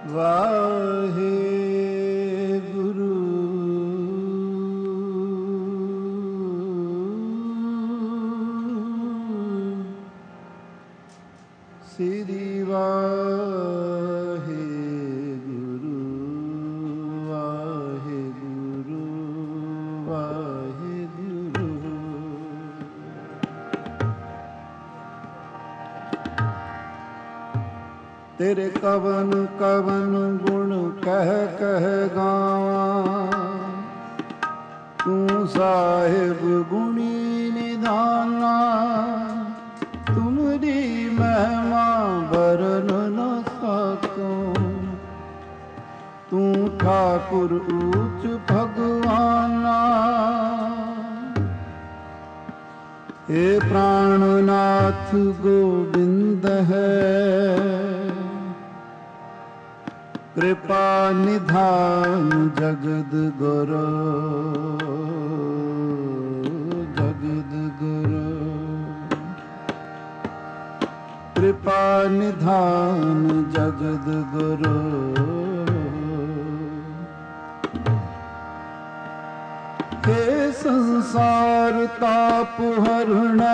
वाहे गुरु श्री वाहे गुरु वाहे गुरु वाहे गुरु। तेरे कवन कवन गुण कह कह गावा, तू साहिब गुणी निधाना। तुमरी महिमा बरन न सकूं, तू ठाकुर ऊच भगवाना। हे प्राणनाथ गोविंद है, कृपा निधान जगद गुरु जगद गुरु। कृपा निधान जगद गुरु। हे संसार ताप हरण,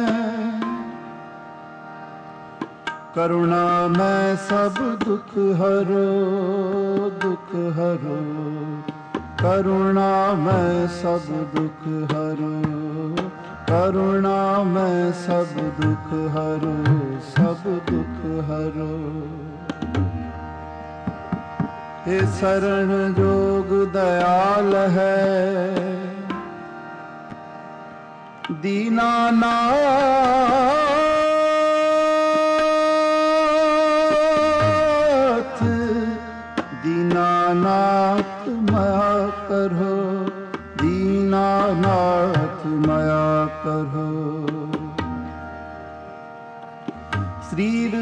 करुणा मैं सब दुख हरो दुख हरो। करुणा मैं सब दुख हरो, करुणा मैं सब दुख हरो सब दुख हरो। हे शरण जोग दयाल है, दीनानाथ दीनानाथ माया करो, दीनानाथ माया करो। शरीर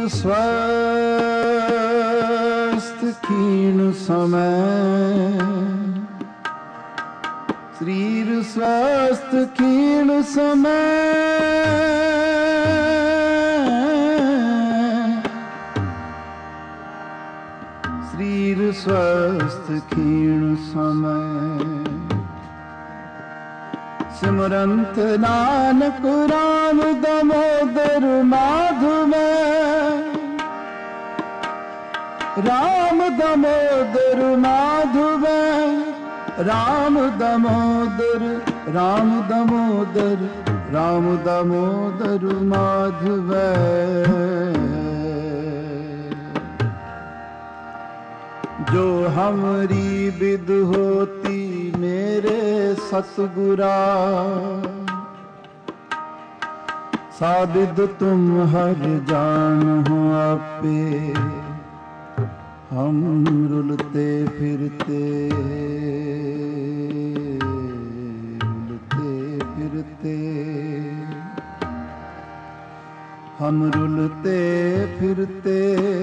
स्वस्थ क्षीण समय, शरीर स्वस्थ क्षीण समय। शरीर स्वस्थ क्षीण समय, सिमरंत नानक राम दामोदर माधव। राम दामोदर माधव, राम दामोदर राम दामोदर राम दामोदर माधव। जो हमरी विद होती मेरे सतगुरा, साबिद तुम हर जान हो आपे। हम रुलते फिरते रुलते फिरते, हम रुलते फिरते।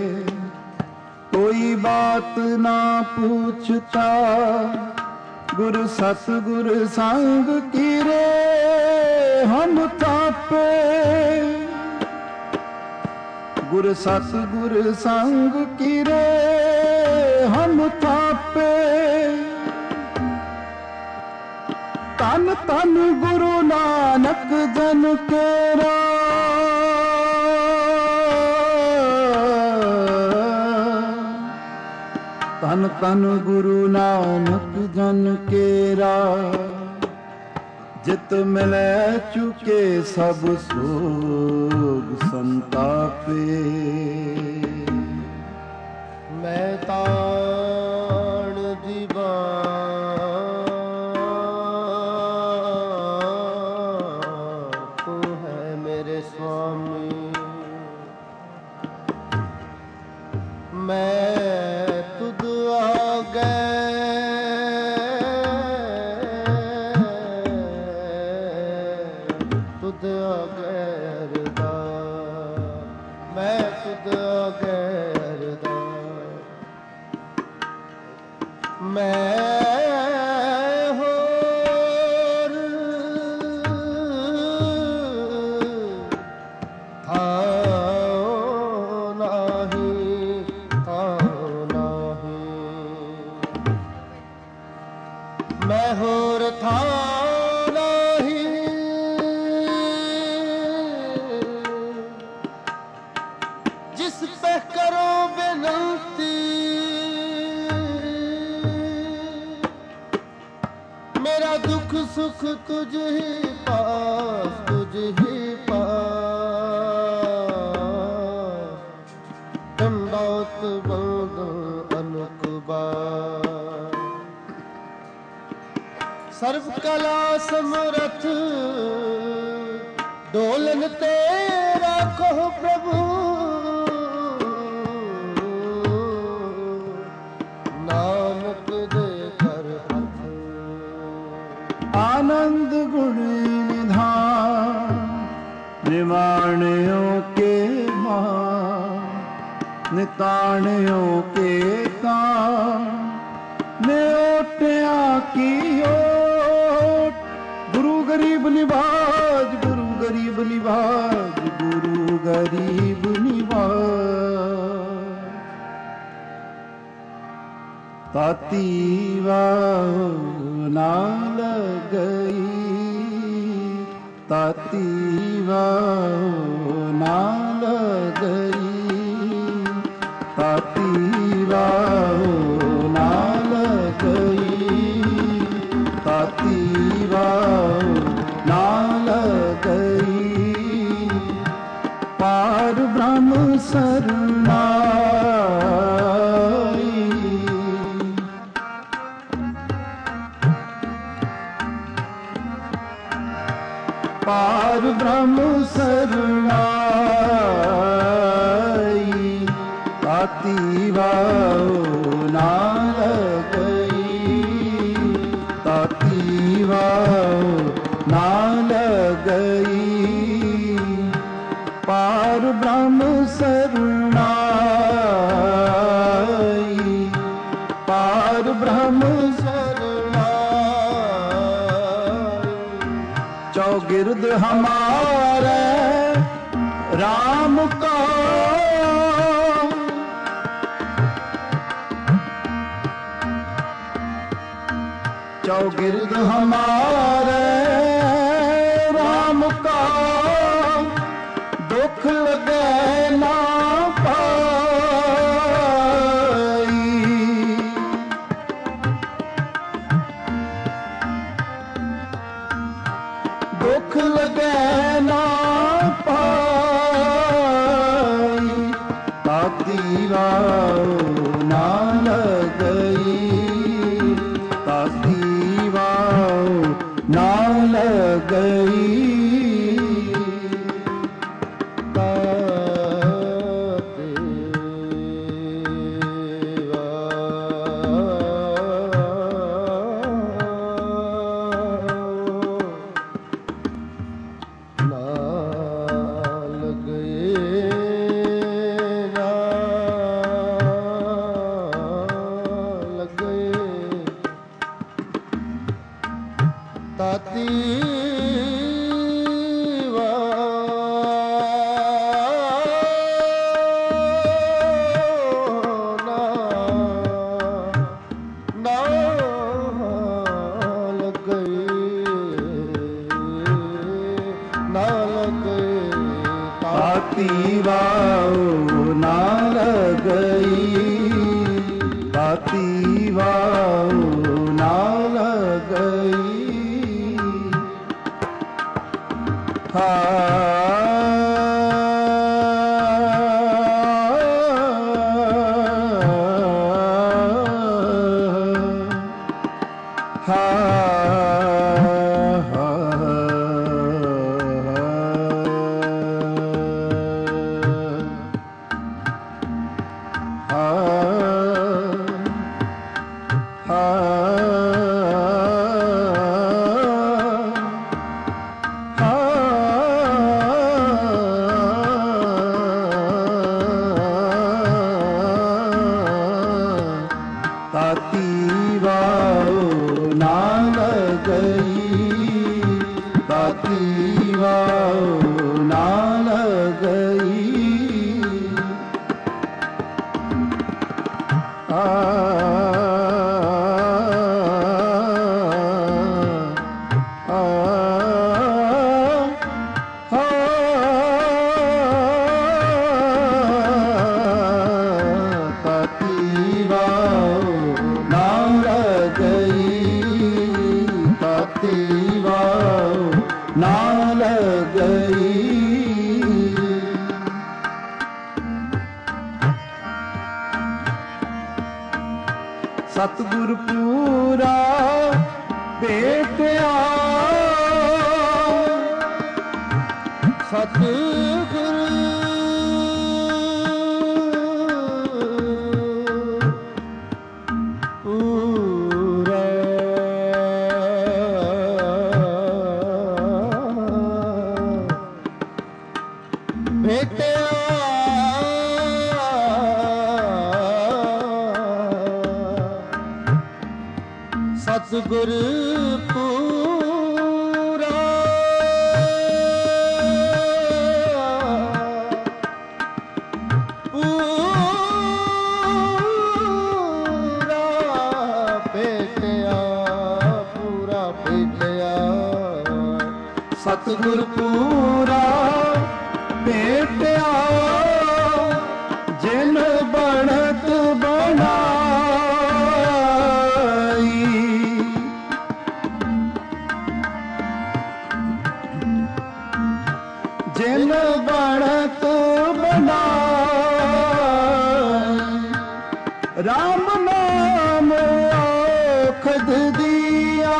कोई बात ना पूछता, गुरु सतगुरु संग की रे हम तापे। गुरु सतगुरु संग की रे हम तापे। तन तन गुरु नानक जन केरा, तन तन गुरु नानक जन केरा। जित मिले चुके सब सोग संतापे। मैं ताण दीवान तू है मेरे स्वामी। मैं तुद आगे तुद आगे अरदास, मैं तुद आगे अरदास। मैं होर थाओ नाही थाओ ना। सुख तुझ ही पास, तुझ ही पास। दंडौत बंदन अनुक बार। सर्व कला समरथ डोलन तेरा कहो प्रभु। नानक दे कर हाथ। आनंद गुण निधान निवाणियों के मान, निताणियों के कान, नेओटिया की ओट। गुरु गरीब निवाज, गुरु गरीब निवाज, गुरु गरीब निवाज। ताती वाहो ना लगई, ताती वाहो ना लगई, ताती वाहो ना लगई, ताती वाहो ना लगई। पार ब्रह्म शरणाई, पार ब्रह्म शरणाई। ताती वाहो ना लगई, ताती वाहो ना लगई। पार ब्रह्म शरणाई, पार ब्रह्म शरणाई। चौगिर्द हमारे राम का, चौगिर्द हमारे राम का। दुख लगे ना पाई, दुख लगे ना पाई। ताती वाहो ना लगई, ताती वाहो ना लगई। ताती ताती वाहो ना लगई, ताती वाहो ना लगई। हा ताती वाहो ना लगई, ताती वाहो ना लगई। ताती सतगुर पूरा भेटिया सतगुर पूरा भेटिया सतगुर पूरा पूरा भेटिया पूरा भेटिया सतगुर पूरा भेटिया जिन बनत बनाई जिन बनत बनाई राम नाम औखद दिया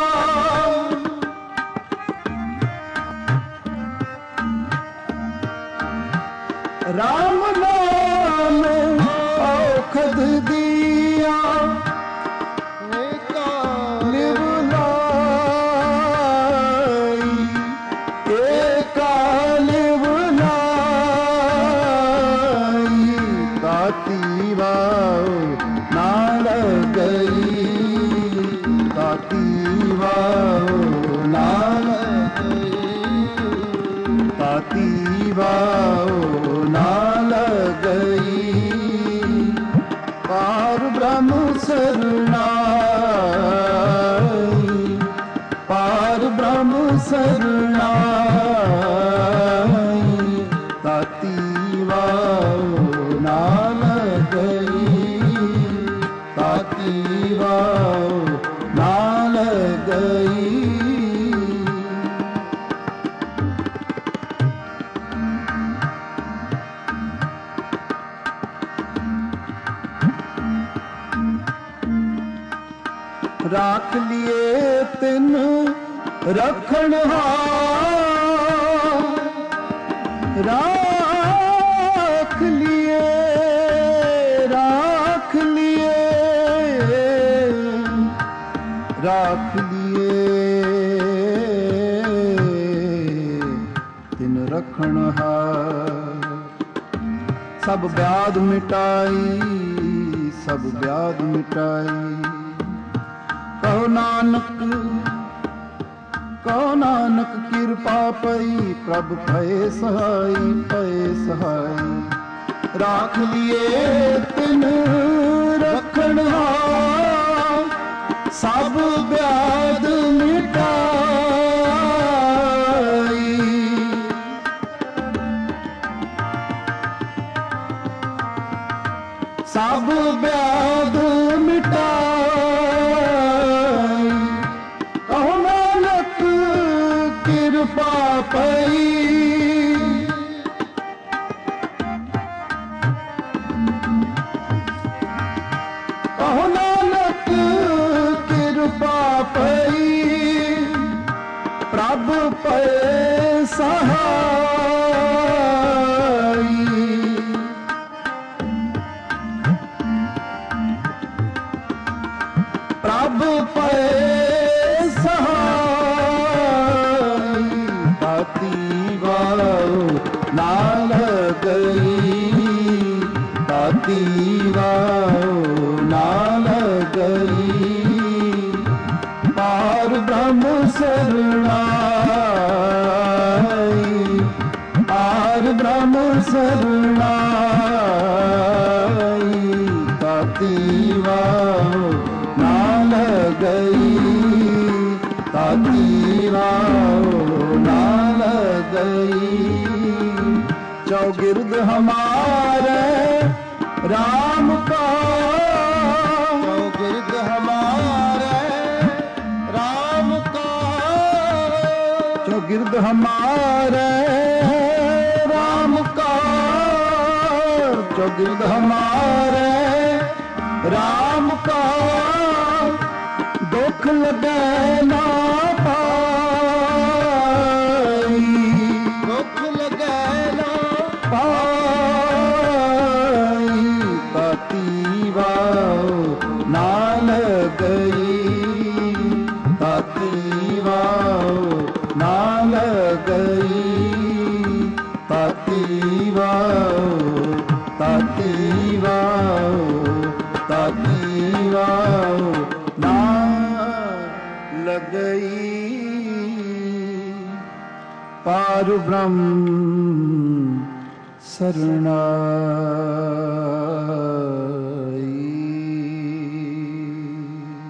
राम नाम औखद दिया लिवलाई एका लिवलाई ताती वाओ नाल गई ताती वाओ नाल ताती वाओ नाल गई पार ब्रह्म शरणाई पार ब्रह्म शरणाई ताती वाओ नाल गई ताती वाओ नाल गई राख लिए तिन रखण राख लिए राख लिए राख लिए तिन रखण सब व्याध मिटाई सब व्याध मिटाई कहो नानक कृपा पई प्रभ भय सहाय राख लिए तिन रखण सब व्याध मिटाई सब व्याध मिटाई कहो नानक कृपा पई कहो नानक कृपा पई प्रभ पय सहाई प्रभ पय सहाय ताती वाओ नाल गई ताती वाओ नाल गई पार ब्रह्म शरणाई पार ब्रह्म शरणाई ताती वाओ नाल गई ताती वाओ नाल गई चौगिर्द हमारे राम का चौगिर्द हमारे राम का चौगिर्द हमारे राम का चौगिर्द हमारे राम का ਲਗੈ ਨਾ ਪਾਈ, ਦੁੱਖ ਲਗੈ ਨਾ ਪਾਈ, ਤਾਤੀ ਵਾਓ ਨਾਲ ਗਈ, ਤਾਤੀ ਵਾਓ ਨਾਲ ਗਈ, ਤਾਤੀ ਵਾਓ, ਤਾਤੀ ਵਾਓ, ਤਾਤੀ ਵਾਓ ਨਾ ਲਗਈ। ਪਾਰ ਬ੍ਰਹਮ ਸਰਣਾਈ।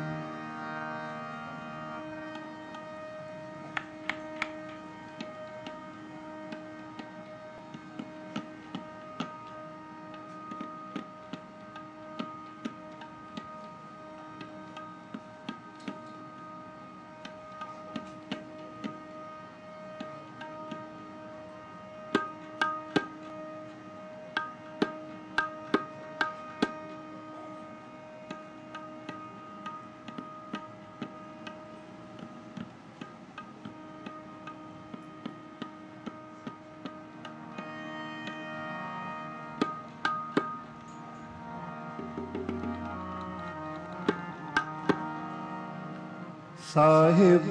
ਸਾਹਿਬ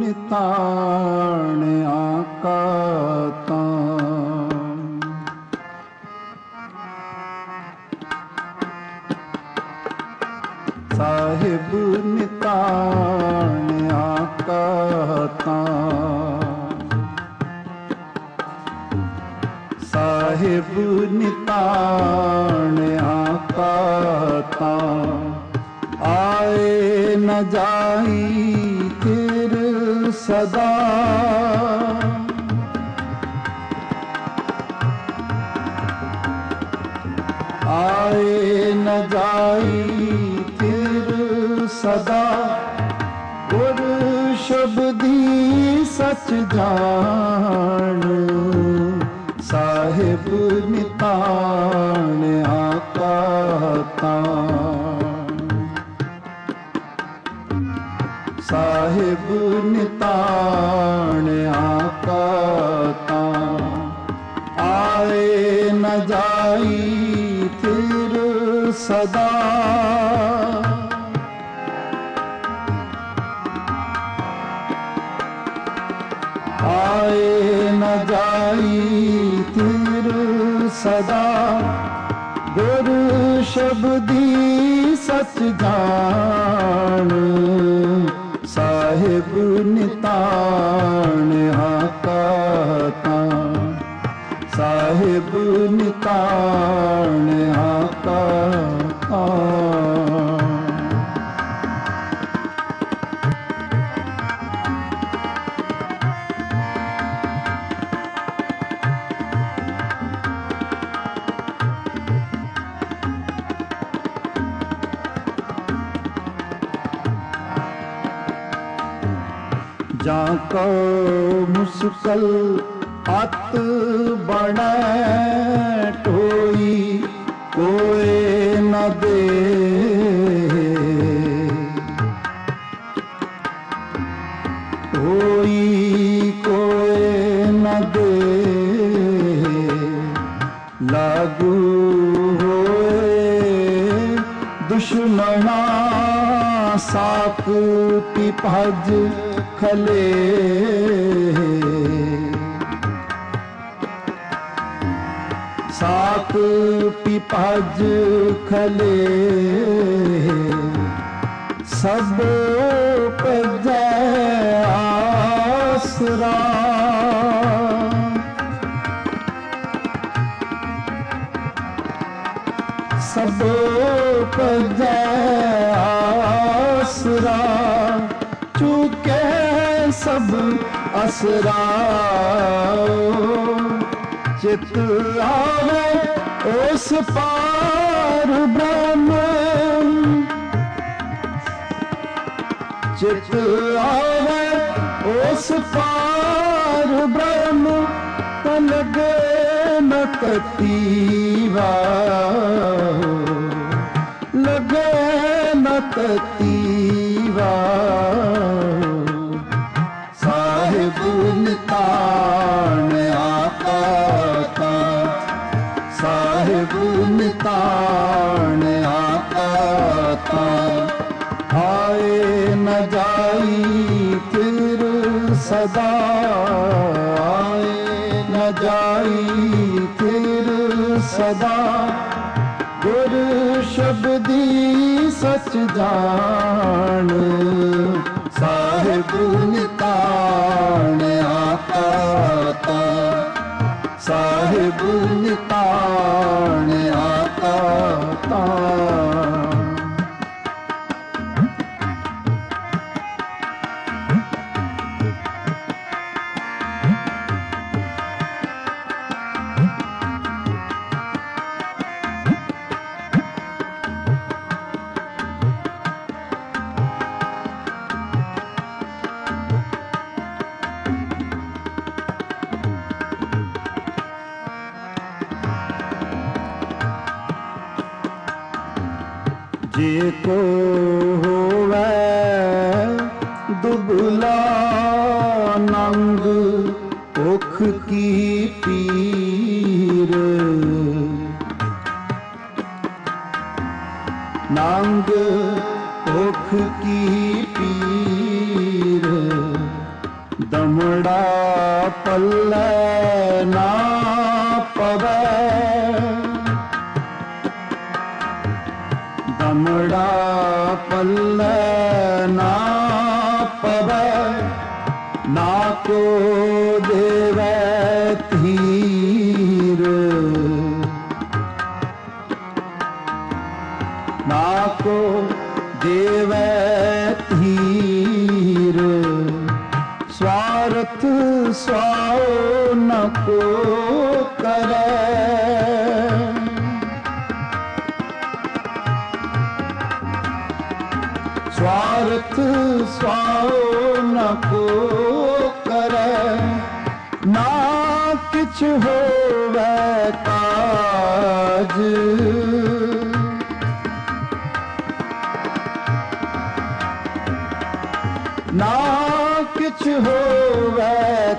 ਨਿਤਾਣ ਆਕਾ ਤਾਂ, ਸਾਹਿਬ ਨਿਤਾਣ ਆਕਾ ਤਾਂ, ਸਾਹਿਬ ਨਿਤਾਣ ਆਕਾ ਤਾਂ, ਆਏ ਨ ਜਾਈ ਫਿਰ ਸਦਾ, ਆਏ ਨ ਜਾਈ ਫਿਰ ਸਦਾ, ਗੁਰ ਸ਼ਬਦੀ ਸਚ ਜਾਣ, ਸਾਹਿਬ ਨਿਤਾਣ ਆਕਾ ਤਾਂ, ਸਾਹਿਬ ਨਿਤਾਣ ਆਕਾ ਤਾਂ, ਆਏ ਨ ਜਾਈ ਫਿਰ ਸਦਾ, ਆਏ ਨ ਜਾਈ ਫਿਰ ਸਦਾ, ਗੁਰ ਸ਼ਬਦੀ ਸਚ ਜਾਣ, ਸਾਹਿਬ ਨਿਤਾਣ ਆਕਾ ਤਾਂ, ਸਾਹਿਬ ਨਿਤਾਣ ਆਕਾ ਤਾਂ। ਜਾਂ ਕੋ ਮੁਸਕਲ ਅਤ ਬਣੈ ਢੋਈ, ਕੋਏ ਨ ਦੇ, ਢੋਈ ਕੋਏ ਨ ਦੇ, ਲਾਗੂ ਹੋਏ ਦੁਸ਼ਮਣਾ ਸਾਕ ਪਿਪਜ ਖਲੇ, ਸਾਕ ਪਿਪਜ ਖਲੇ, ਸਭ ਪਜੈ ਆਸਰਾ, ਸਭ ਪਜੈ ਆਸਰਾ, ਚੁਕੇ ਸਭ ਅਸਰਾ, ਚਿਤ ਆਵੇ ਉਸ ਪਾਰ ਬ੍ਰਹਮ, ਚਿਤ ਆਵੇ ਉਸ ਪਾਰ ਬ੍ਰਹਮ, ਤ ਲਗੇ ਨ ਤਤੀਵਾ, ਲਗੇ ਨ ਤਤੀਵਾ, ਸਾਹਿਬ ਨਿਤਾਣ ਆਕਾ ਸਾਹਿਬ ਨਿਤਾਣ ਆਕਾ ਆਏ ਨ ਜਾਈ ਫਿਰ ਸਦਾ ਆਏ ਨ ਜਾਈ ਫਿਰ ਸਦਾ ਗੁਰ ਸ਼ਬਦੀ ਸਚ ਜਾਣ ਸਾਹਿਬ ਨਿਤਾਣ ਆਕਾ ਸਾਹਿਬ ਨਿਤਾਣ ਆਕਾ जे को होवे दुबला नंग उख की पीर नंग उख की पीर दमड़ा पल्ले ना पवे दमड़ा पल्ले ना पवे ना को देवे धीर ना को देवे धीर स्वार्थ स्वाओ न को करे स्वार्थ स्वाओ न को करे ना किछ होवे काज ना किछ होवे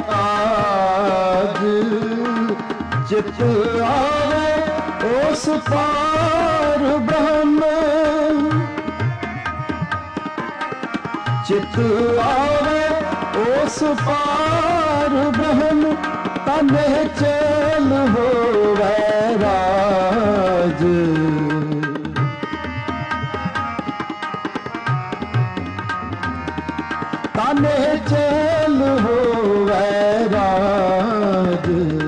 काज चित आवे उस पार ब्रह्म चित आवे उस पार ब्रह्म तने चल होवे राज तने चल होवे राज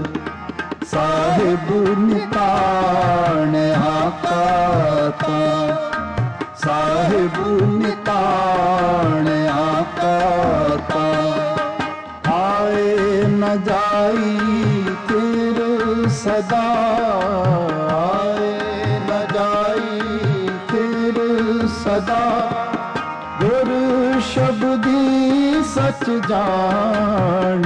साहिब निताण आका साहिब निताण आका आए न जाई फिर सदा आए न जाई फिर सदा गुर शब्दी सच जान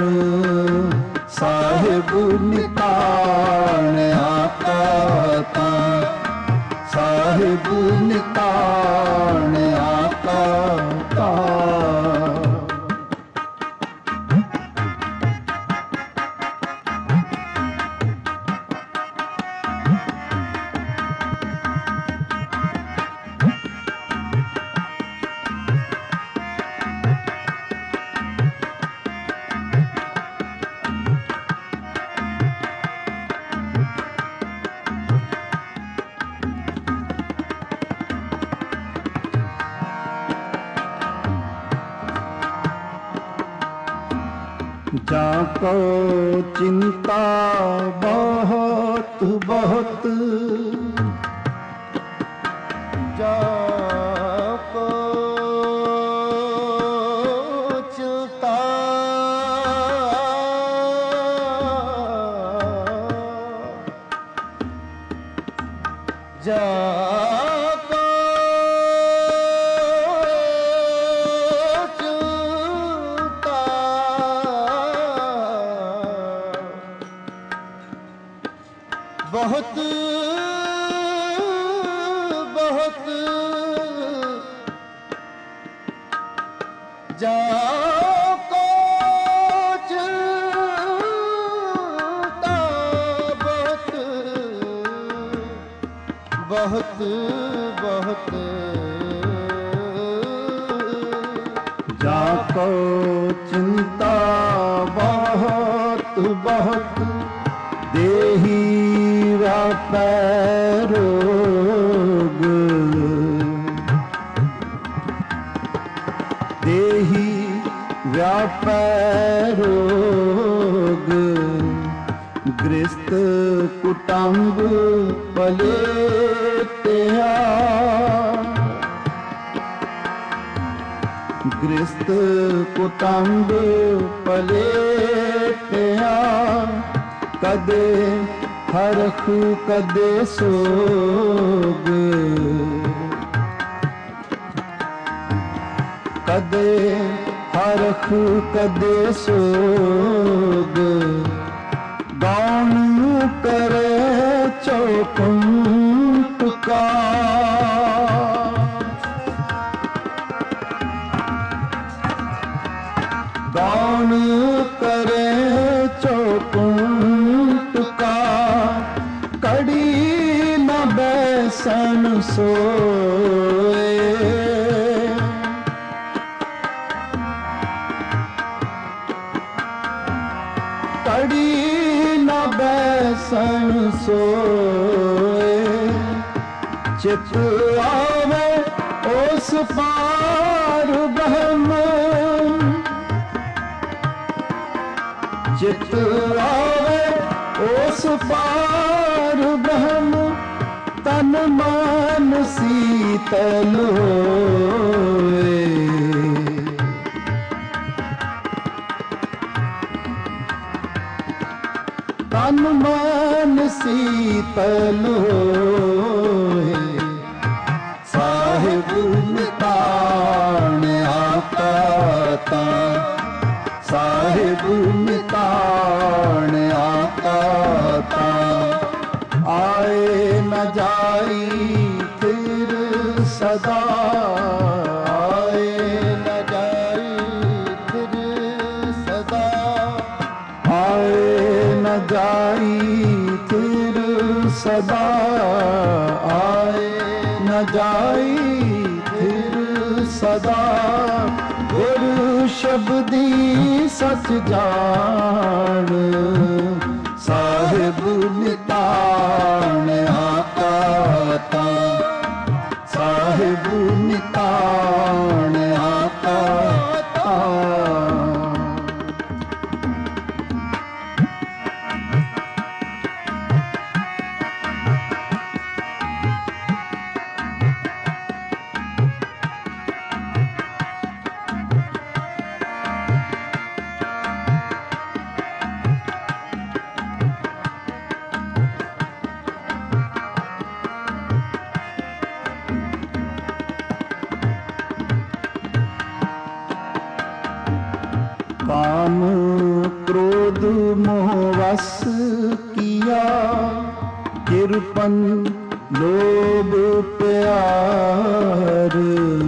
साहिब निताण आका साहिब निताण आका जाको चिंता बहुत बहुत जाको चिंता जाको बहुत बहुत जाको चिंता बहुत बहुत बहुत, जाको चिंता बहुत बहुत, देहि व्यापै रोग, देहि व्यापै रोग, गृहस्थ कुटुंब पलेत्या, गृहस्थ कुटुंब पलेत्या, कदे हरख कदे सोग, कदे हरख कदे सोग, गौण करे चौकुंट का, गौण करे चौकुंट का, कड़ी न बैसन सोए, कड़ी न बैसन सोए, चित आवे उस पार ब्रह्म, चित आवे उस पार ब्रह्म, तन मन शीतल होए, तन मन शीतल होए, साहिब नितान आकाता, साहिब नितान आकाता, आए न जाई फिर सदा, आए न जाई फिर सदा, आए न जाई फिर सदा, आए न जाई फिर सदा, गुरु शब्दी सच जान, साहिब नितान आकाता, साहिब नितान आकाता। काम क्रोध मोह वश किया, किरपन लोभ प्यार,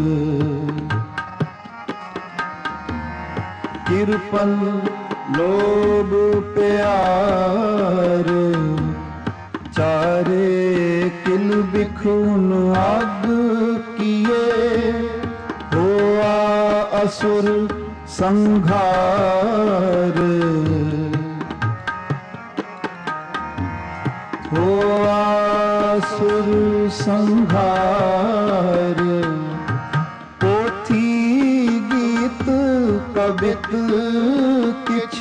किरपन लोभ प्यार, चारे किल बिखुन आग किए, होआ असुर संघार, होआ असुर संघार, पोथी गीत कवित किछ,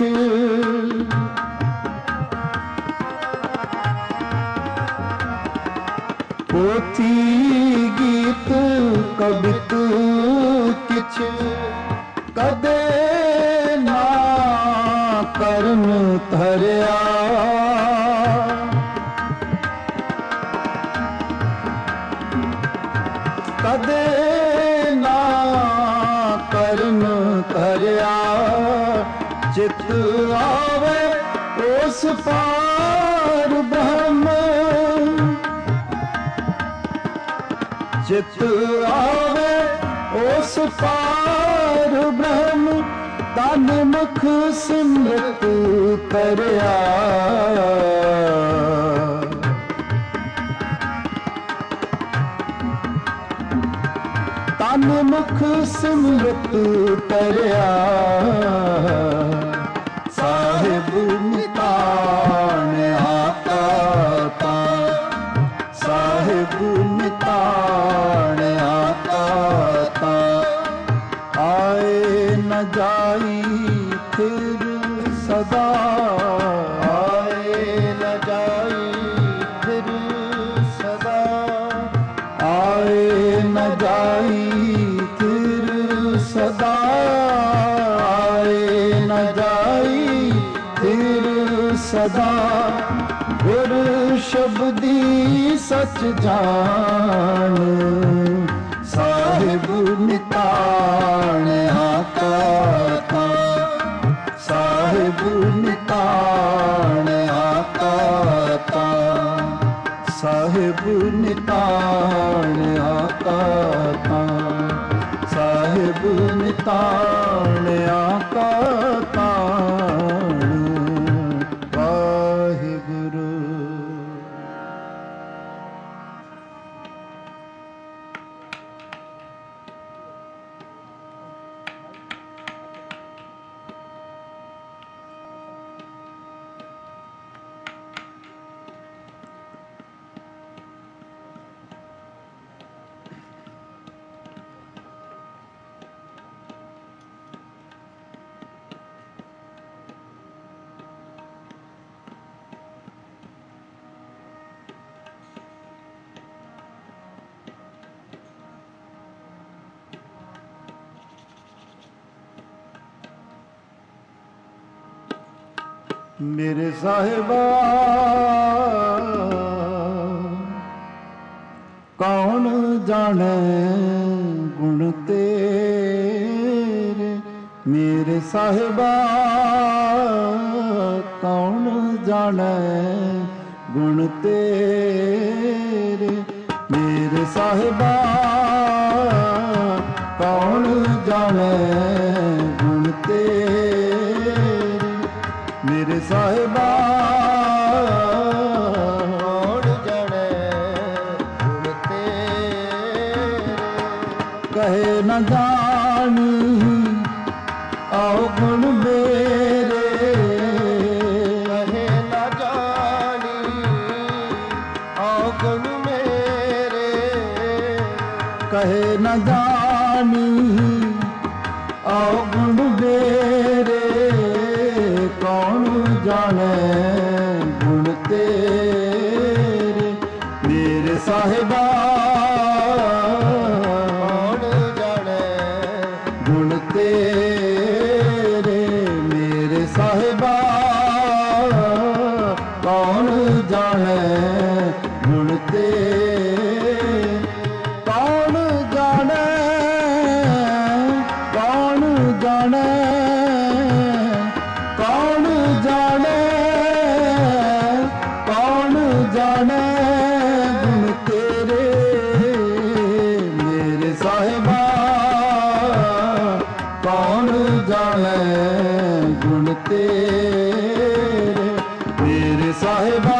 पोथी गीत कवित किछ, कदे ना कर्म धरिया, कदे ना कर्म धरिया, चित आवे उस पार ब्रह्म, चित आवे ਉਸ ਪਾਰ ਬ੍ਰਹਮ ਤਨ ਮੁਖ ਸਿਮਰਤ ਕਰਿਆ। ਤਨ ਮੁਖ ਸਿਮਰਤ ਕਰਿਆ। ਸਾਹਿਬ ਨਿਤਾਣ ਆਕਾ ਤਾਂ, ਸਾਹਿਬ ਨਿਤਾਣ ਆਕਾ ਤਾਂ, ਆਏ ਨ ਜਾਈ ਫਿਰ ਸਦਾ, ਆਏ ਨ ਜਾਈ ਫਿਰ ਸਦਾ, ਆਏ ਨ ਜਾਈ ਫਿਰ ਸਦਾ, ਆਏ ਨ ਜਾਈ ਫਿਰ ਸਦਾ। ਗੁਰ ਸ਼ਬਦੀ ਸਚ ਜਾਣ, ਸਾਹਿਬ ਨਿਤਾਣ ਆਕਾ ਤਾਂ, ਸਾਹਿਬ ਨਿਤਾਣ ਆਕਾ ਤਾਂ, ਸਾਹਿਬ ਨਿਤਾਣ ਆਕਾ ਤਾਂ, ਸਾਹਿਬ ਨਿਤਾਣ ਆਕਾ ਤਾਂ। ਵਾਹਿਗੁਰੂ। ਮੇਰੇ ਸਾਹਿਬਾ ਕੌਣ ਜਾਣੇ ਗੁਣ ਤੇਰੇ, ਮੇਰੇ ਸਾਹਿਬਾ ਕੌਣ ਜਾਣੇ ਗੁਣ ਤੇਰੇ, ਮੇਰੇ ਸਾਹਿਬਾ ਕੌਣ ਜਾਣੇ ਗੁਣ ਤੇਰੇ, ਮੇਰੇ ਸਾਹਿਬਾ ਕੌਣ ਜਾਣੇ ਗੁਣ ਤੇਰੇ, ਕਹੇ ਨ ਜਾਣੀ ਆਓ ਗੁਣ ਮੇਰੇ, ਕਹੇ ਨ ਜਾਣੀ ਆਓ ਗੁਣ ਮੇਰੇ, ਕਹੇ ਨ ਜਾਣੀ ਆਓ ਗੁਣ ਮੇਰੇ, ਕੌਣ ਜਾਣੇ ਗੁਣ ਤੇਰੇ, ਮੇਰੇ ਸਾਹਿਬਾ ਕੌਣ ਜਾਣੇ ਗੁਣ ਤੇਰੇ, ਮੇਰੇ ਸਾਹਿਬਾ ਕੌਣ ਜਾਣੇ ਗੁਣ ਤੇਰੇ, ਕੌਣ ਜਾਣੇ, ਕੌਣ ਜਾਣੇ, ਕੌਣ ਜਾਣੇ, ਕੌਣ ਜਾਣੇ ਗੁਣ ਤੇਰੇ, ਮੇਰੇ ਸਾਹਿਬਾ ਕੌਣ ਜਾਣੇ ਗੁਣ ਤੇਰੇ, ਮੇਰੇ ਸਾਹਿਬਾ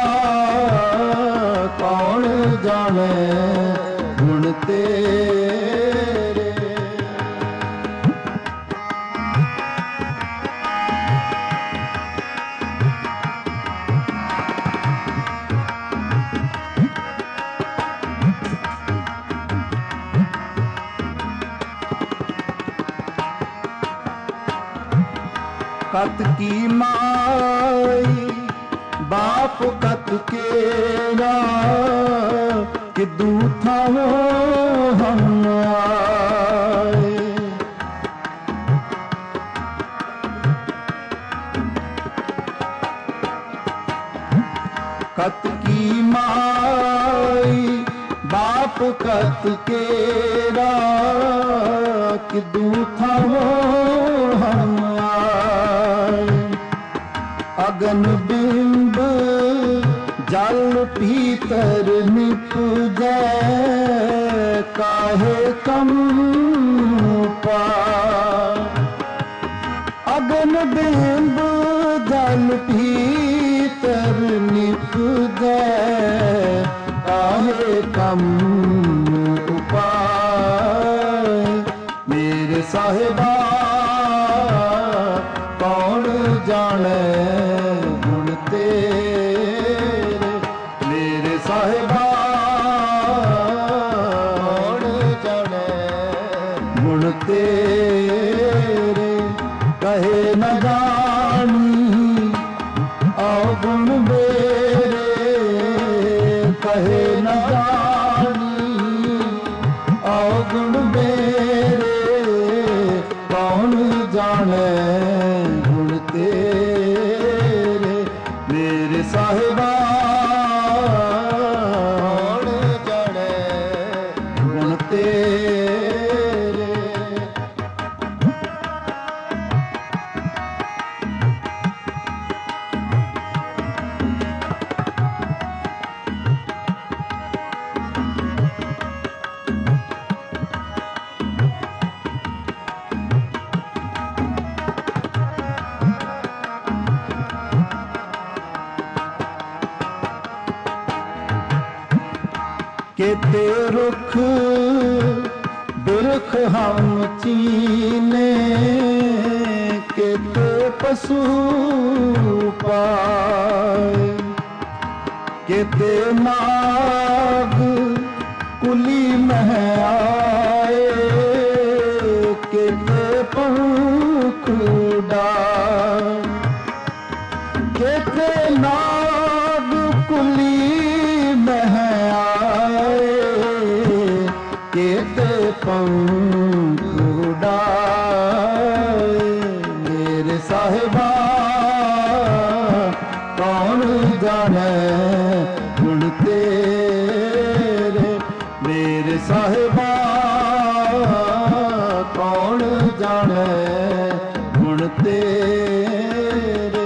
ਕੌਣ ਜਾਣੇ ਗੁਣ ਤੇਰੇ। कत की माई बाप कत केरा, कि दूथा हो हम आए, कत की माई बाप कत केरा, कि दूथा हो हम आए, अगन बिंब जल पीतर निपुजै, काहे कम पार। अगन बिंब जल भीतर निपदे, काहे कम उपाय। मेरे साहिबा कौन जाने गुण तेरे, मेरे साहिबा कौन जाने गुण तेरे। कहे न जानी अवगुण मेरे, कहे न जानी अवगुण मेरे। कौन जाने गुण तेरे, मेरे साहिबा कौन जाने गुण तेरे। केते रुख बिरख हम चीने, केते पशु पाए। केते नाग कुली मह आए, केते पंख उड़ाए। केते नाग कुली मह आए, केते पंख उड़ाए। मेरे साहिबा कौन जाने गुण तेरे, मेरे साहिबा कौन जाने गुण तेरे।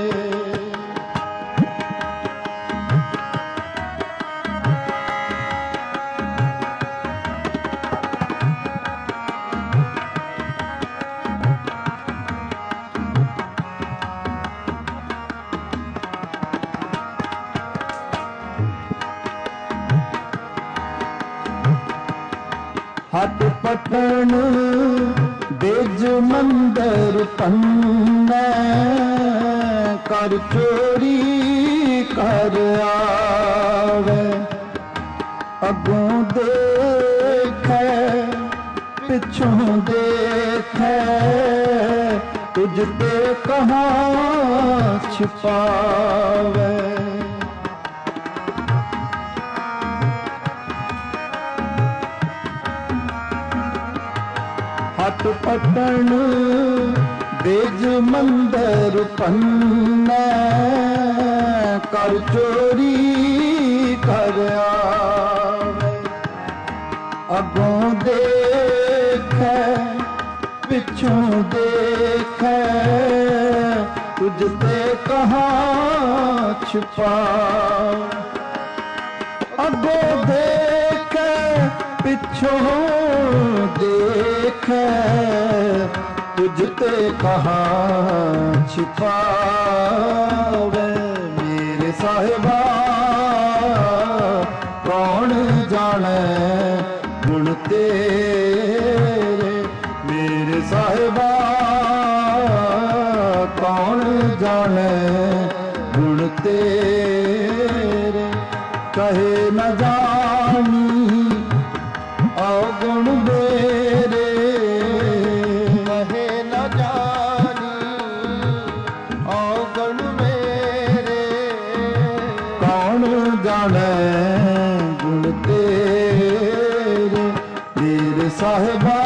हट पटन बेज मंदर पन्ने, कर चोरी कर आवे। अगों देखे पिछों देखे, तुझ पे कहाँ छिपावे। हट पटन बेज मंदर पन्ने, कर चोरी कर आवे। अगों देखे पिछों देखे, तुझ पे कहाँ छिपा। अगों देखे पिछों देखे, तुझ ते कहाँ छिपावे। मेरे साहिबा कौन जाने गुण तेरे, मेरे साहिबा कौन जाने गुण तेरे। कहे न जानी अवगुण मेरे, कहे न जानी अवगुण मेरे। कौन जाने गुण तेरे, मेरे साहिबा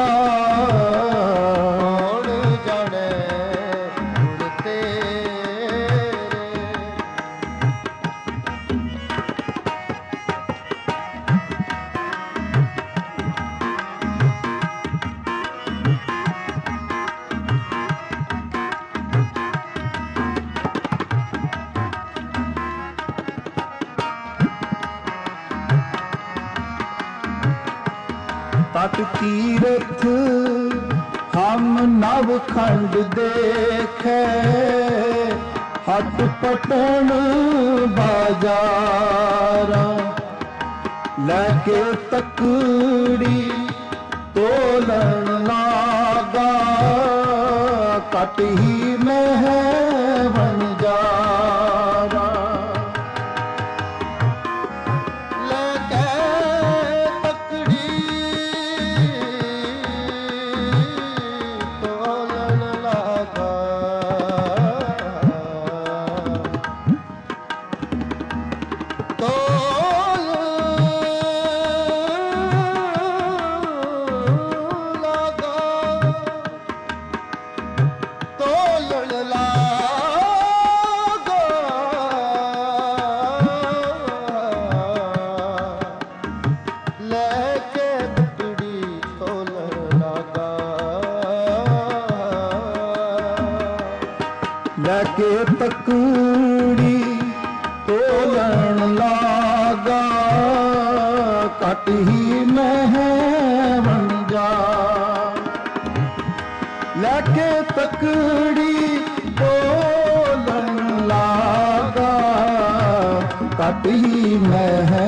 कौन जाने गुण तेरे। तट तीरथ हम नवखंड देखे, हट पटन बाजारा, लेके तकड़ी तोलन लागा, कट ही में है बंजारा। लेके तकड़ी तोलन लागा, लेके तकड़ी तोलन लागा, कट ही में है बंजा। लेके तकड़ी तोलन लागा, कट ही में है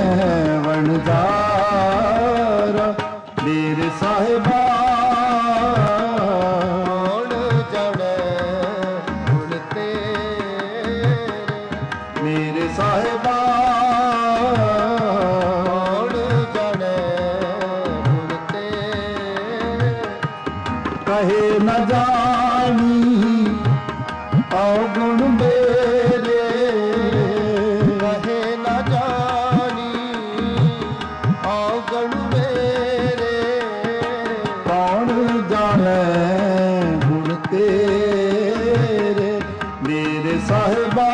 वनजारा। मेरे साहिबा मेरे साहिबा कहे न जानी अवगुण मेरे, कहे न जानी अवगुण मेरे, कौन जाने गुण तेरे। मेरे साहिबा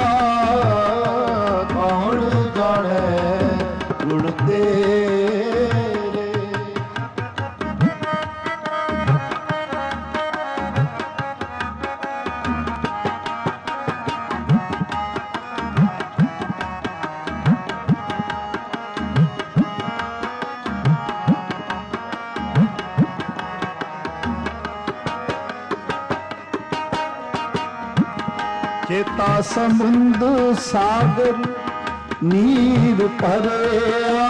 कौन जाने गुण तेरे। चेता समुंद सागर नीर भरिया,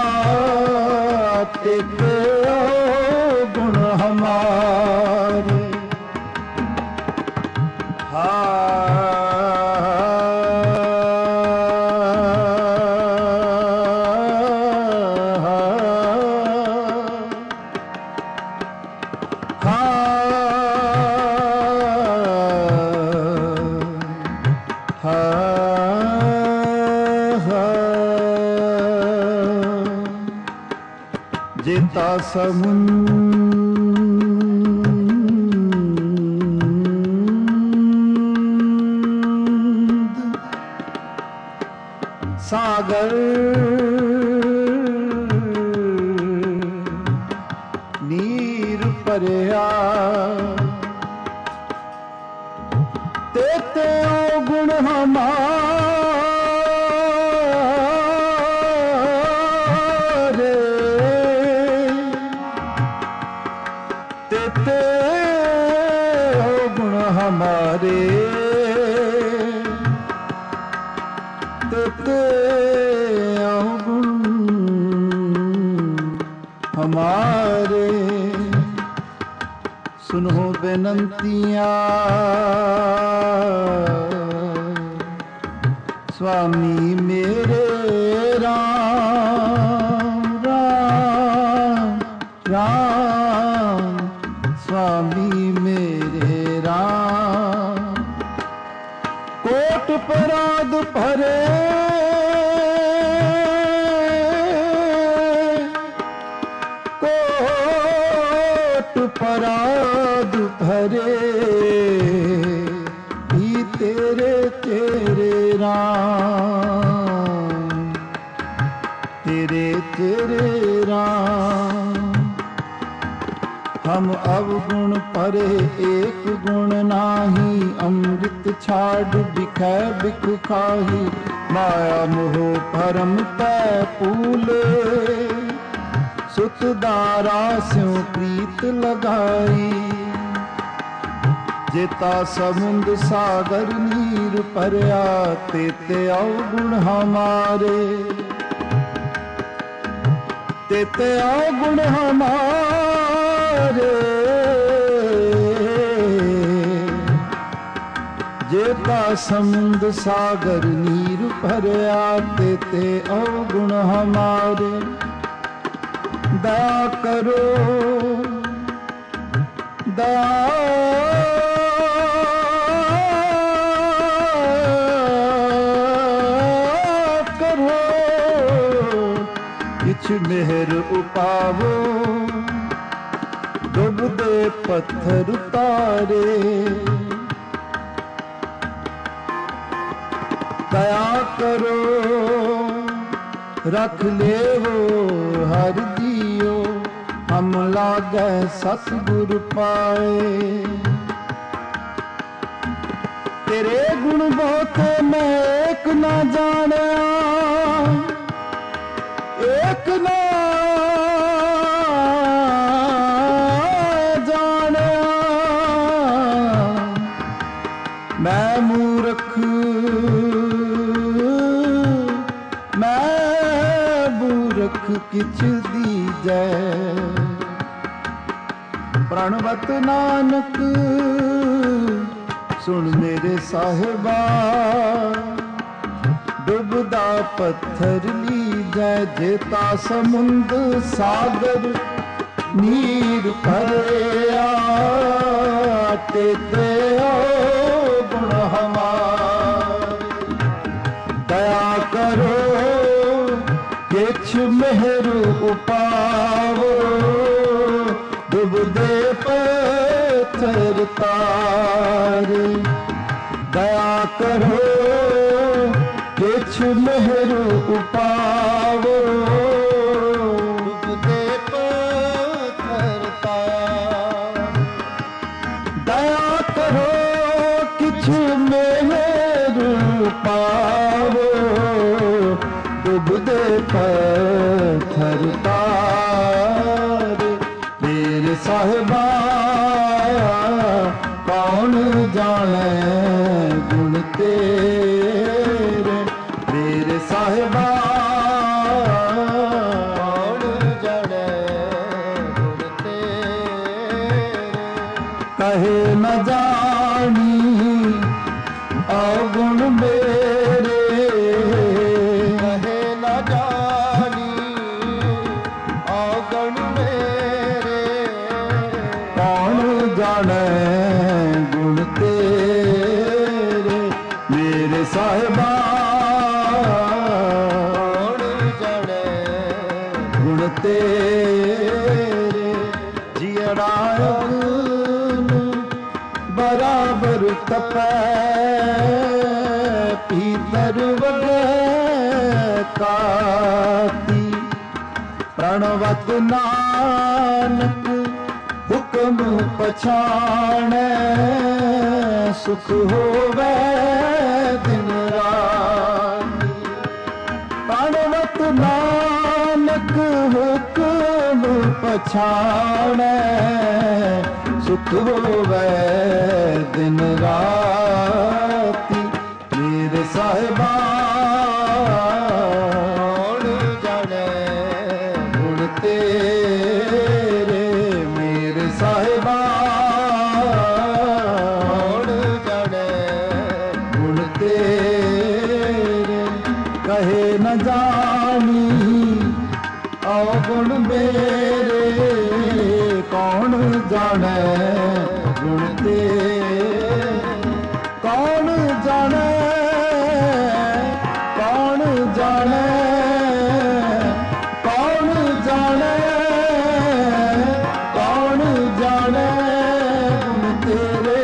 तेरे गुण हमारे। जेता समुंद सागर नीर भरिया, तेते गुण हमारे, तेते गुण हमारे, तेते गुण हमारे। सुनो बेनंतियां स्वामी मेरे, राम राम राम स्वामी मेरे राम। कोट पराध भरे कोट पराध भरे, ही तेरे तेरे राम, तेरे तेरे राम। हम अवगुण परे एक गुण नाही, अमृत छाड़ बिखै बिख खाही। माया मोह भरम पै पूले, सुत दारा स्यों प्रीत लगाई। जेता समुंद सागर नीर परया, तेते अवगुण हमारे, तेते अवगुण हमारे। जेता समुंद सागर नीर भरया, तेते अवगुण हमारे। दया करो दया करो, किछ मेहर उपावो, डुबदे पत्थर उतारे। दया करो रख लेवो हर दियो, हम लागे सतगुर पाए। तेरे गुण बहुत मैं एक ना जानिया, एक ना जानिया। मैं मूर्ख किछ दीजै, प्रणवत नानक सुन मेरे साहिबा। डुबदा पत्थर लीजै, जेता समुंद सागर नीर भरया, तेते अवगुण हमारे। दया करो किछ मेहर उपावो, डुबदे पत्थर तारे। दया करो किछ मेहर उपावो, डुबदे पत्थर तारे। दया करो किछ मेहर उपावो, डुबदे पत्थर तारे। मेरे साहिबा कौन जाने गुण तेरे, मेरे साहिबा कौन जाने गुण तेरे। कहे न जानी अवगुण मेरे, जाने गुण तेरे। मेरे साहिबा कौन जाने गुण तेरे। जियड़ा बराबर तपै, भीतर वगे काती। प्रणवत नानक हुक्म पछाणै, सुख होवे दिन राती। प्रणवत नानक हुक्म पछाणै, सुख होवे दिन राती। मेरे साहिबा कौन जाने गुण तेरे। मेरे साहिबा कौन जाने गुण तेरे। कहे न जानी अवगुण मेरे, कौन जाने गुण तेरे। कौन जाने कौन जाने कौन जाने कौन जाने गुण तेरे।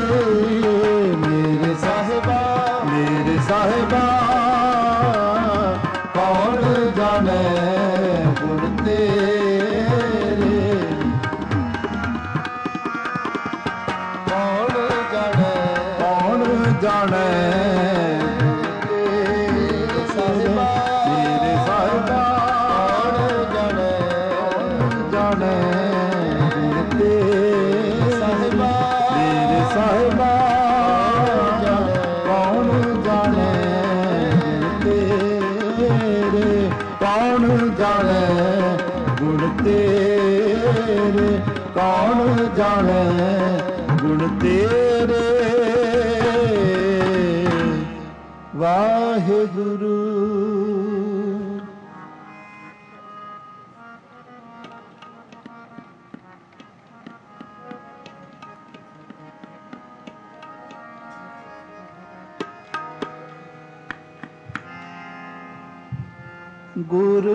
मेरे साहिबा मेरे साहिबा कौन जाने गुण तेरे। कौन कौन जाने गुण तेरे वाहेगुरु। गुरु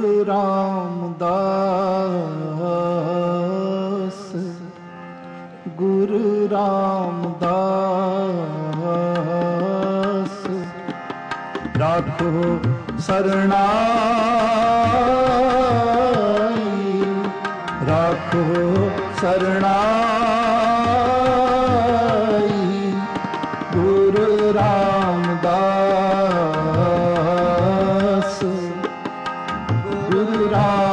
रामदास, गुरु रामदास, राखो शरणाई, राखो शरणाई। गुरु रामदास, गुरु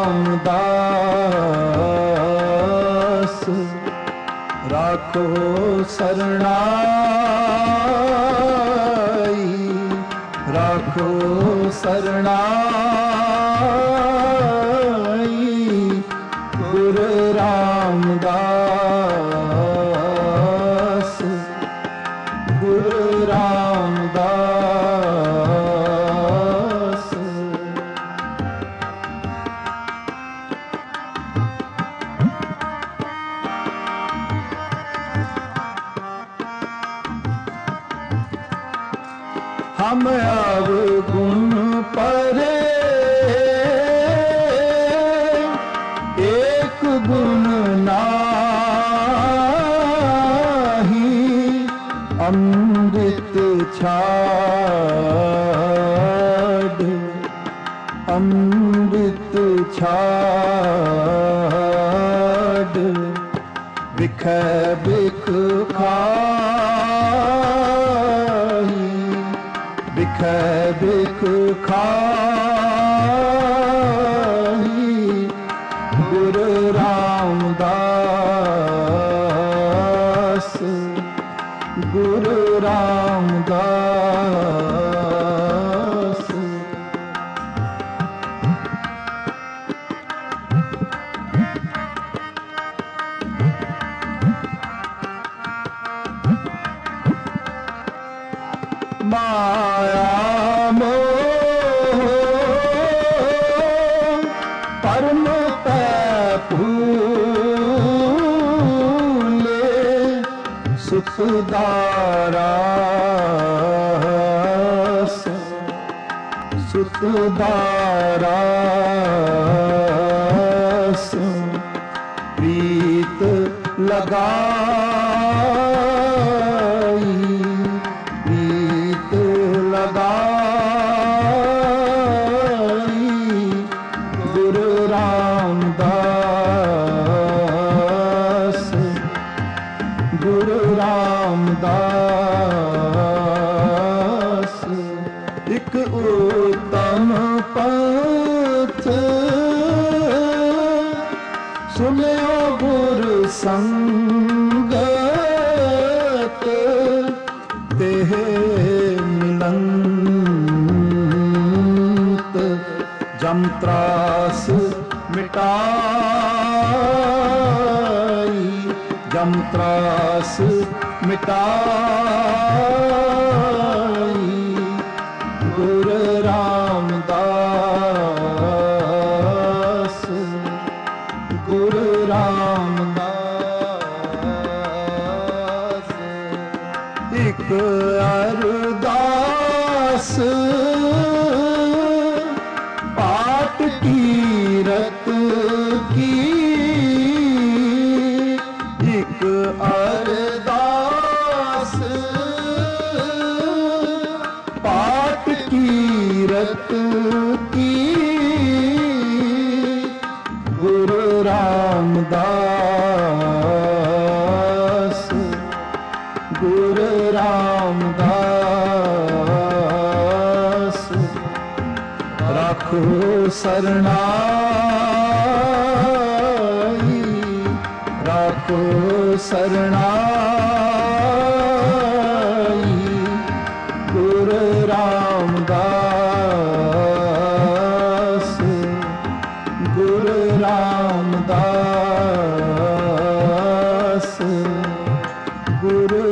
रामदास, राखो शरणाई, राखो शरणाई। गुरु रामदास, गुरु रामदास। हम अवगुण परे एक गुण नाही, अमृत छाड़, अमृत छाड़। बिख बिख खाही, बिख बिख खाही। गुरु रामदास, गुरु रामदास। माया मोह परम पे फूले, सुखदारास, सुखदारास। प्रीत लगाई, प्रीत लगाई। गुरु रामदास, गुरु रामदास। एक उत्तम पथ सुनियो गुरु संगत, तेह मिलंत। जम त्रास मिटाई, जम त्रास मिटाई। गुरु रामदास, गुरु रामदास। एक अरदास पाठ कीरत की, एक अरदास पाठ कीरत की। गुरु रामदास, गुरु रामदास। राखो शरणाई, राखो शरणाई। गुरु रामदास, गुरु रामदास।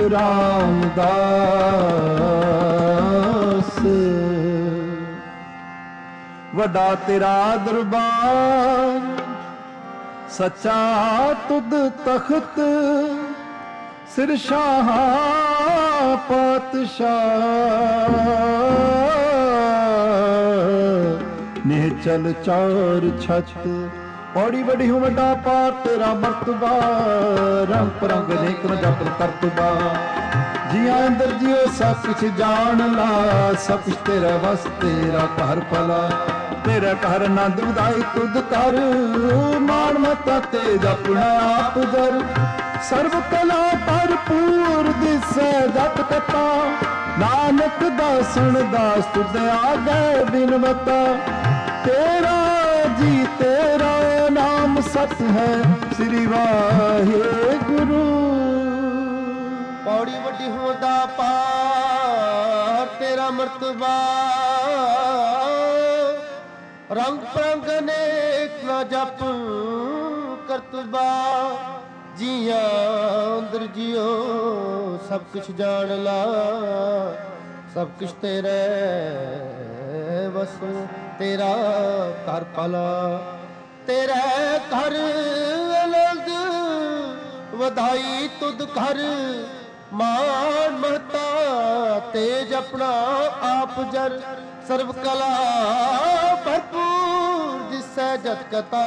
ਰਾਮਦਾਸ। ਵੱਡਾ ਤੇਰਾ ਦਰਬਾਰ ਸੱਚਾ ਤੁਧ ਤਖਤ, ਸਿਰ ਸ਼ਾਹ ਪਾਤਸ਼ਾਹ ਨਿਹਚਲ ਚਾਰ ਛੱਤ। ਪੌੜੀ ਵੱਡੀ ਹੂੰ ਵੱਡਾ ਪਾਰ ਤੇਰਾ ਮਰਤਬਾ, ਰੰਗ ਪਰੰਗ ਨੇਕ ਨ ਜਪਨ ਕਰਤਬਾ। ਜੀਆਂ ਅੰਦਰ ਜਿਉ ਸਭ ਕੁਛ ਜਾਣ ਲਾ, ਸਭ ਕੁਛ ਤੇਰਾ ਵਸ ਤੇਰਾ ਘਰ ਭਲਾ। ਤੇਰਾ ਘਰ ਆਨੰਦ ਉਦਾਈ ਤੁਧ ਕਰ, ਮਾਣ ਮਤਾ ਤੇਜ ਆਪਣਾ ਆਪ ਜਰ। ਸਰਬ ਕਲਾ ਭਰਪੂਰ ਦਿਸੈ ਜਪ ਕਥਾ, ਨਾਨਕ ਦਾਸਨ ਦਾਸ ਤੁਧ ਆਗੇ ਬਿਨਵਤਾ। ਤੇਰਾ ਜੀ ਤੇਰਾ ਨਾਮ ਸਤ ਹੈ, ਸ੍ਰੀ ਵਾਹਿਗੁਰੂ। ਪੌੜੀ ਵੱਡੀ ਹੋਦਾ ਪਾਰ ਤੇਰਾ ਮਰਤਬਾ, ਰੰਗ ਪ੍ਰੰਗ ਅਨੇਕ ਨਾ ਜਪ ਕਰਤਬਾ। ਜੀਆਂ ਅੰਦਰ ਜਿਉ ਸਭ ਕੁਛ ਜਾਣ ਲਾ, ਸਭ ਕੁਛ ਤੇਰੇ ਵਸ ਤੇਰਾ ਘਰ ਭਲਾ। ਤੇਰੇ ਘਰ ਅਲਗ ਵਧਾਈ ਤੁਧ ਘਰ, ਮਾਨ ਮਹਤਾ ਤੇਜ ਆਪਣਾ ਆਪ ਜਰ। ਸਰਬ ਕਲਾ ਭਰਪੂਰ ਜਿਸੈ ਜਤ ਕਥਾ,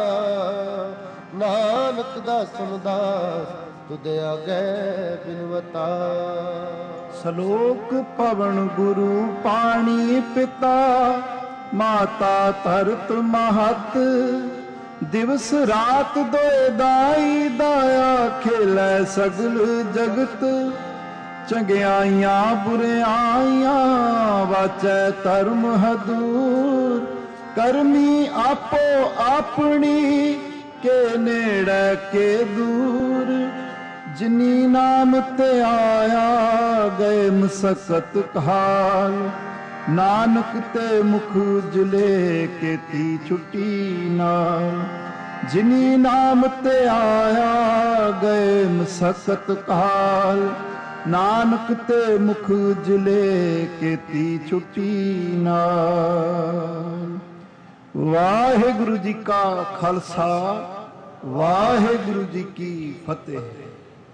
ਨਾਨਕ ਦਾਸਨ ਦਾਸ ਤੁਧ ਆਗੇ ਬਿਨਵਤਾ। ਸਲੋਕ ਪਵਨ ਗੁਰੂ ਪਾਣੀ ਪਿਤਾ, ਮਾਤਾ ਧਰਤ ਮਹਤ। ਦਿਵਸ ਰਾਤ ਦੋਇ ਦਾਈ ਦਾਇਆ, ਖੇਲੇ ਸਗਲ ਜਗਤ। ਚੰਗਿਆਈਆਂ ਬੁਰਿਆਈਆਂ ਵਾਚੈ ਧਰਮ ਹਦੂਰ। ਕਰਮੀ ਆਪੋ ਆਪਣੀ, ਕੇ ਨੇੜੇ ਕੇ ਦੂਰ। ਜਿਨੀ ਨਾਮ ਤੇ ਆਇਆ, ਗਏ ਮਸਕਤ ਕਾਲ। ਨਾਨਕ ਤੇ ਮੁਖ ਉਜਲੇ, ਕੀਤੀ ਛੁੱਟੀ ਨਾਲ। ਜਿਨੀ ਨਾਮ ਤੇ ਆਇਆ, ਗਏ ਮਸਕਤ ਕਾਲ। ਨਾਨਕ ਤੇ ਮੁਖ ਉਜਲੇ, ਕੀਤੀ ਛੁੱਟੀ ਨਾਲ। ਵਾਹਿਗੁਰੂ ਜੀ ਕਾ ਖਾਲਸਾ, ਵਾਹਿਗੁਰੂ ਜੀ ਕੀ ਫਤਿਹ।